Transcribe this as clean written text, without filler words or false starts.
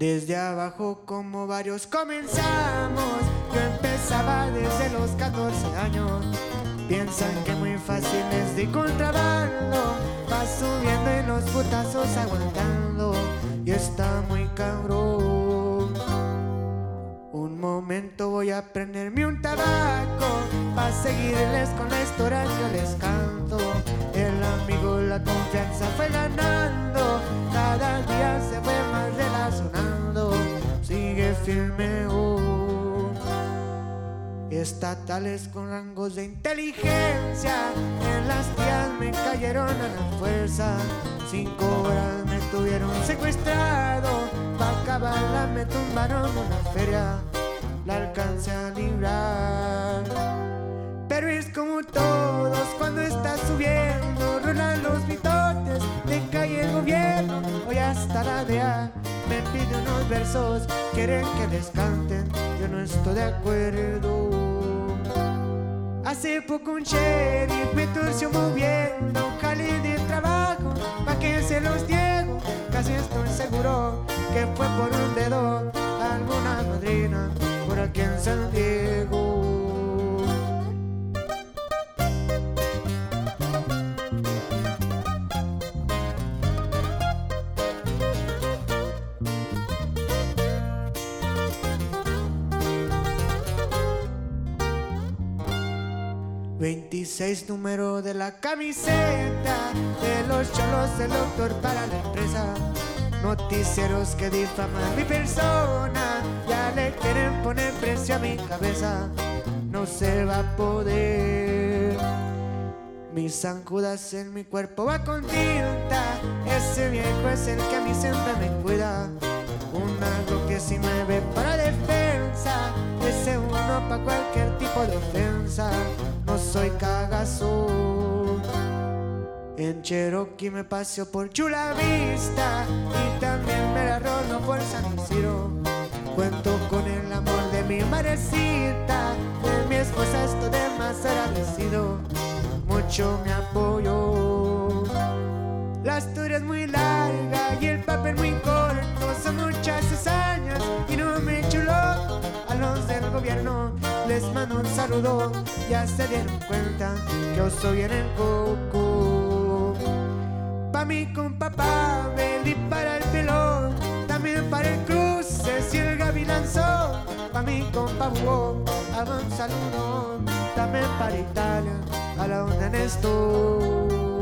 Desde abajo como varios comenzamos. Yo empezaba desde los 14 años. Piensan que muy fácil es de contrabando. Va subiendo en los putazos aguantando. Y está muy cabrón. Un momento voy a prenderme un tabaco pa' seguirles con la historia que les canto. El amigo, la confianza fue ganando. Cada día se fue más relacionando. Sigue firme estatales con rangos de inteligencia. En las tías me cayeron a la fuerza. 5 horas me tuvieron secuestrado. Pa' acabarla me tumbaron una feria. La alcancé a librar. Pero es como todos cuando está subiendo. Rolan los mitotes, me cae el gobierno. Hoy hasta la DEA me pide unos versos. Quieren que les canten, yo no estoy de acuerdo. Hace poco un sheriff me torció moviendo un jale de trabajo pa' que se los diego. Casi estoy seguro que fue por un dedo. Alguna madrina por aquí en San Diego. 26 número de la camiseta de los cholos, el doctor para la empresa. Noticieros que difaman mi persona, ya le quieren poner precio a mi cabeza. No se va a poder. Mis zancudas en mi cuerpo va con tinta. Ese viejo es el que a mí siempre me cuida. Un algo que si me ve para defensa. Ese uno pa' cualquier tipo de ofensa. No soy cagazo. En Cherokee me paseo por Chula Vista y también me la rolo por San Isidro. Cuento con el amor de mi madrecita, de mi esposa estoy de más agradecido. Mucho me apoyó. La historia es muy larga y el papel muy corto. Son muchas hazañas y no me echo loco. A los del gobierno les mando un saludo. Ya se dieron cuenta que yo soy en el coco. Pa' mi compa Pavel y para el pelón, también para el cruce si el gavilanzó. Pa' mi compa Hugo hago un saludo. También para Italia, a la onda en esto.